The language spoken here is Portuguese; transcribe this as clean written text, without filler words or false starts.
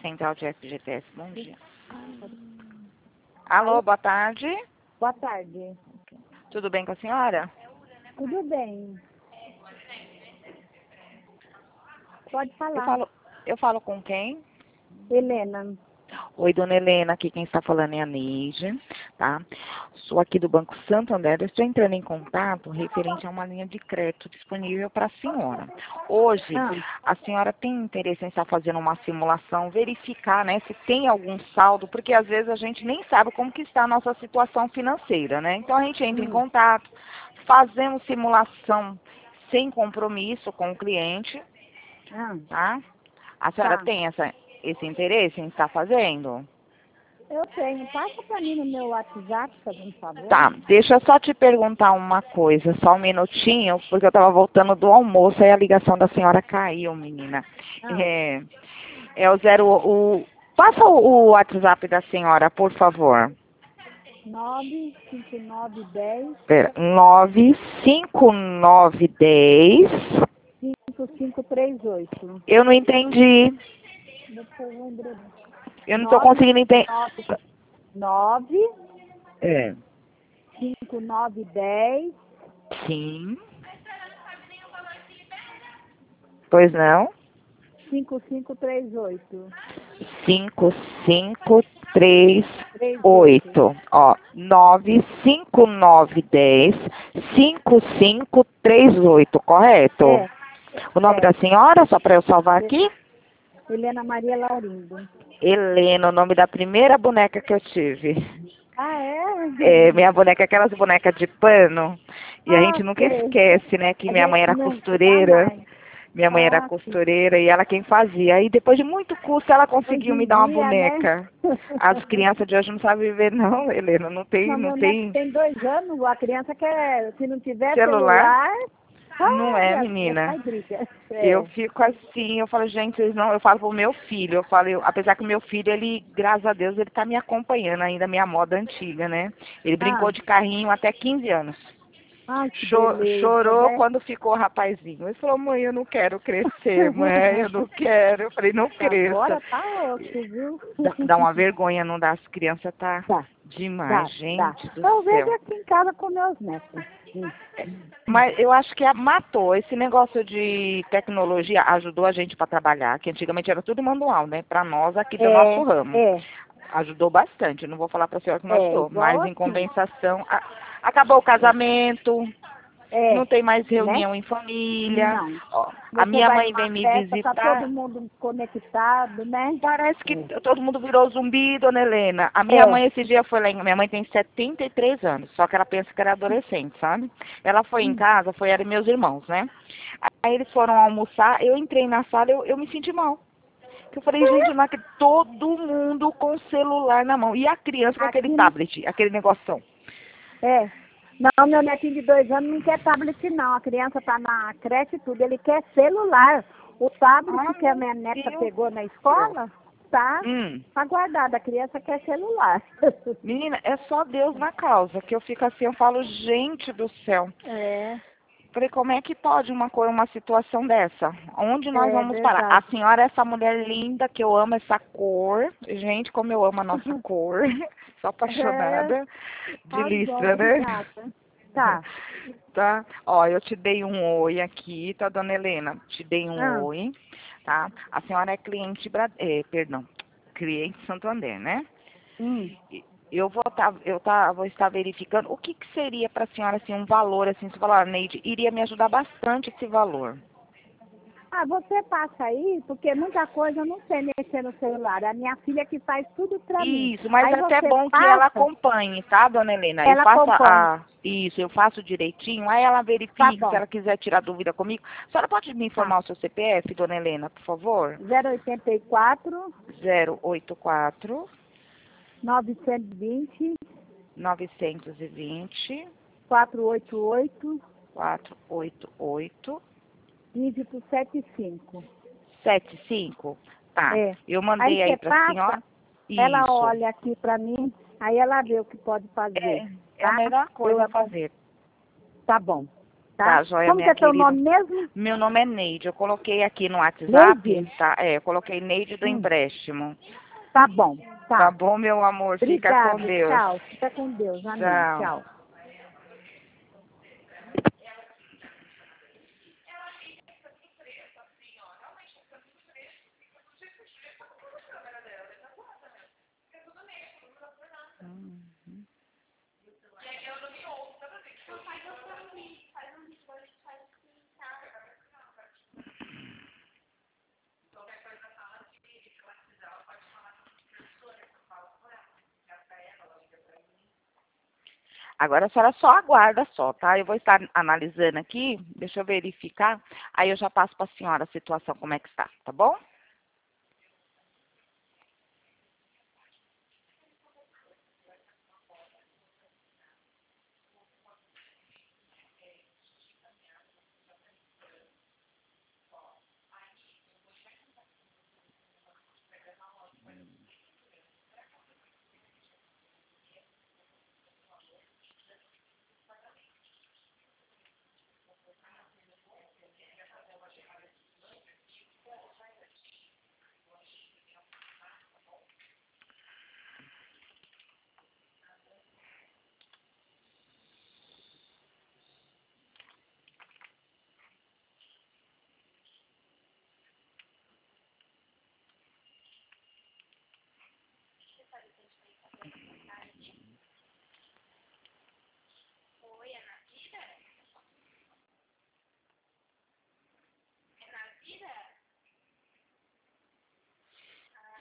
Central de FGTS. Bom dia. Alô, boa tarde. Boa tarde. Tudo bem com a senhora? Tudo bem. Pode falar. Eu falo com quem? Helena. Oi, dona Helena, aqui quem está falando é a Neide, tá? Sou aqui do Banco Santander, eu estou entrando em contato referente a uma linha de crédito disponível para a senhora. Hoje, a senhora tem interesse em estar fazendo uma simulação, verificar, né, se tem algum saldo, porque às vezes a gente nem sabe como que está a nossa situação financeira, né? Então a gente entra em contato, fazemos simulação sem compromisso com o cliente, tá? A senhora tem esse interesse em estar fazendo? Eu tenho. Passa para mim no meu WhatsApp, fazendo um favor. Tá, deixa eu só te perguntar uma coisa, só um minutinho, porque eu estava voltando do almoço e a ligação da senhora caiu, menina. É passa o WhatsApp da senhora, por favor. 95910. Pera, 95910. 5538. Eu não entendi. Eu não estou conseguindo entender. 5910. Sim. Pois não? 5538. 5538. Ó, 95910 5538, correto? É. O nome da senhora, só para eu salvar aqui? Helena Maria Laurindo. Helena, o nome da primeira boneca que eu tive. Ah, é? É, minha boneca, aquelas bonecas de pano. E a gente nunca esquece, né, que minha mãe era costureira. Minha mãe era costureira e ela quem fazia. Aí depois de muito custo ela conseguiu me dar uma boneca. Né? As crianças de hoje não sabem viver não, Helena. Não tem. Tem 2 anos, a criança quer, se não tiver celular não é, menina. Eu É. fico assim, eu falo, gente, vocês não, eu falo pro meu filho, eu falo, apesar que o meu filho, ele, graças a Deus, ele tá me acompanhando ainda, minha moda antiga, né? Ele brincou de carrinho até 15 anos. Ai, Chorou quando ficou rapazinho. Ele falou, mãe, eu não quero crescer, mãe, eu não quero. Eu falei, não cresça. Agora tá osso, viu? Dá uma vergonha, não dá? As crianças tá demais, gente do céu. Eu vejo aqui em casa com meus netos. Mas eu acho que matou. Esse negócio de tecnologia ajudou a gente para trabalhar, que antigamente era tudo manual, né? Para nós aqui do nosso ramo. Ajudou bastante. Não vou falar para a senhora que não ajudou, mas em compensação, acabou o casamento. Não tem mais reunião em família. Ó, a minha mãe vem me visitar. Tá todo mundo conectado, né? Parece que todo mundo virou zumbi, dona Helena. A minha mãe esse dia foi lá. Minha mãe tem 73 anos, só que ela pensa que era adolescente, sabe? Ela foi em casa, ela e meus irmãos, né? Aí eles foram almoçar, eu entrei na sala, eu me senti mal. Eu falei, gente, não é que todo mundo com o celular na mão. E a criança com aquele tablet, aquele negoção. Não, meu netinho de 2 anos não quer tablet, não. A criança tá na creche e tudo. Ele quer celular. O tablet que a minha neta pegou na escola, tá guardado. A criança quer celular. Menina, é só Deus na causa. Que eu fico assim, eu falo, gente do céu. Falei, como é que pode uma situação dessa? Onde nós vamos parar? A senhora é essa mulher linda, que eu amo essa cor. Gente, como eu amo a nossa cor. Sou apaixonada de listra, né? Tá. Ó, eu te dei um oi aqui, tá, dona Helena? Te dei um oi, tá? A senhora é cliente, cliente Santander, né? Eu vou estar verificando o que seria para a senhora assim, um valor, assim, se falar, Neide, iria me ajudar bastante esse valor. Você passa aí, porque muita coisa eu não sei mexer no celular. A minha filha que faz tudo pra mim. Isso, mas é até bom que ela acompanhe, tá, dona Helena? Eu faço direitinho, aí ela verifica, se ela quiser tirar dúvida comigo. A senhora pode me informar o seu CPF, dona Helena, por favor? 084 920 488 1575. 75? Tá. Eu mandei aí pra senhora. Ela olha aqui pra mim, aí ela vê o que pode fazer. É a melhor coisa a fazer. Tá bom. tá? Tá, joia, Como que minha é seu querida. nome mesmo? Meu nome é Neide. Eu coloquei aqui no WhatsApp, Neide? tá? Eu coloquei Neide do empréstimo. Tá bom, Tá tá. bom, meu amor? Fica com Obrigada, Deus. tchau. Fica com Deus, amém. Tchau. Tchau. Agora a senhora só aguarda só, tá? Eu vou estar analisando aqui, deixa eu verificar, aí eu já passo para a senhora a situação como é que está, tá bom?